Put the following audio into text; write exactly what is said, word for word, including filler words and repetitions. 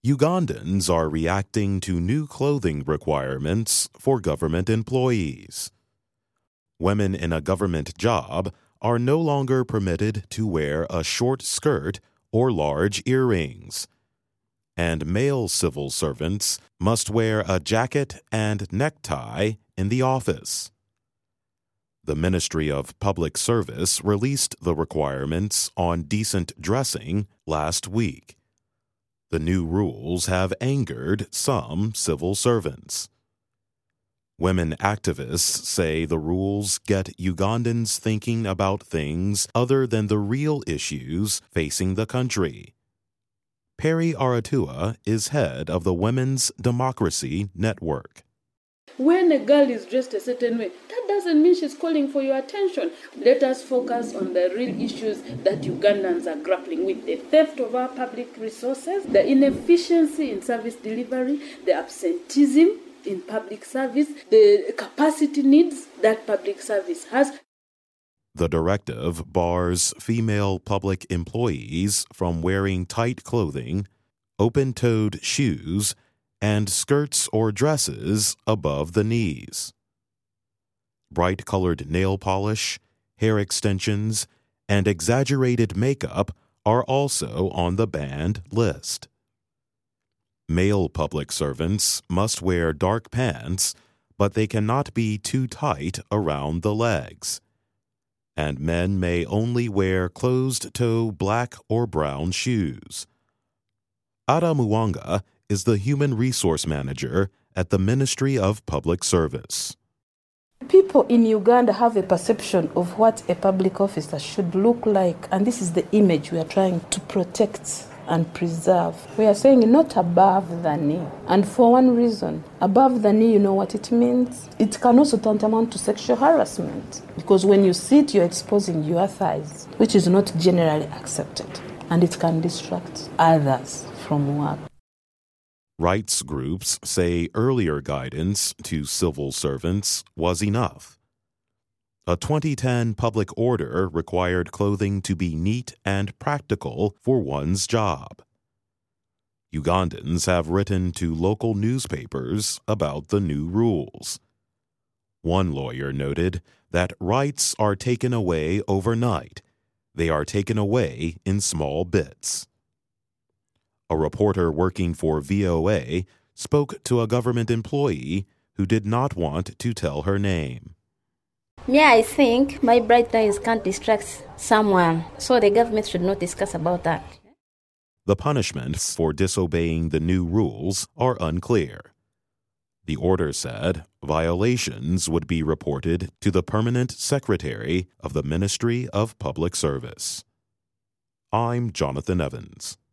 Ugandans are reacting to new clothing requirements for government employees. Women in a government job are no longer permitted to wear a short skirt or large earrings, and male civil servants must wear a jacket and necktie in the office. The Ministry of Public Service released the requirements on decent dressing last week. The new rules have angered some civil servants. Women activists say the rules get Ugandans thinking about things other than the real issues facing the country. Perry Aratua is head of the Women's Democracy Network. When a girl is dressed a certain way, that doesn't mean she's calling for your attention. Let us focus on the real issues that Ugandans are grappling with: the theft of our public resources, the inefficiency in service delivery, the absenteeism in public service, the capacity needs that public service has. The directive bars female public employees from wearing tight clothing, open-toed shoes, and skirts or dresses above the knees. Bright-colored nail polish, hair extensions, and exaggerated makeup are also on the banned list. Male public servants must wear dark pants, but they cannot be too tight around the legs. And men may only wear closed-toe black or brown shoes. Ada Muwanga is the Human Resource Manager at the Ministry of Public Service. People in Uganda have a perception of what a public officer should look like, and this is the image we are trying to protect and preserve. We are saying not above the knee, and for one reason. Above the knee, you know what it means? It can also tantamount to sexual harassment, because when you sit, you're exposing your thighs, which is not generally accepted, and it can distract others from work. Rights groups say earlier guidance to civil servants was enough. A twenty ten public order required clothing to be neat and practical for one's job. Ugandans have written to local newspapers about the new rules. One lawyer noted that rights are taken away overnight. They are taken away in small bits. A reporter working for V O A spoke to a government employee who did not want to tell her name. Me, I think my bright eyes can't distract someone, so the government should not discuss about that. The punishments for disobeying the new rules are unclear. The order said violations would be reported to the Permanent Secretary of the Ministry of Public Service. I'm Jonathan Evans.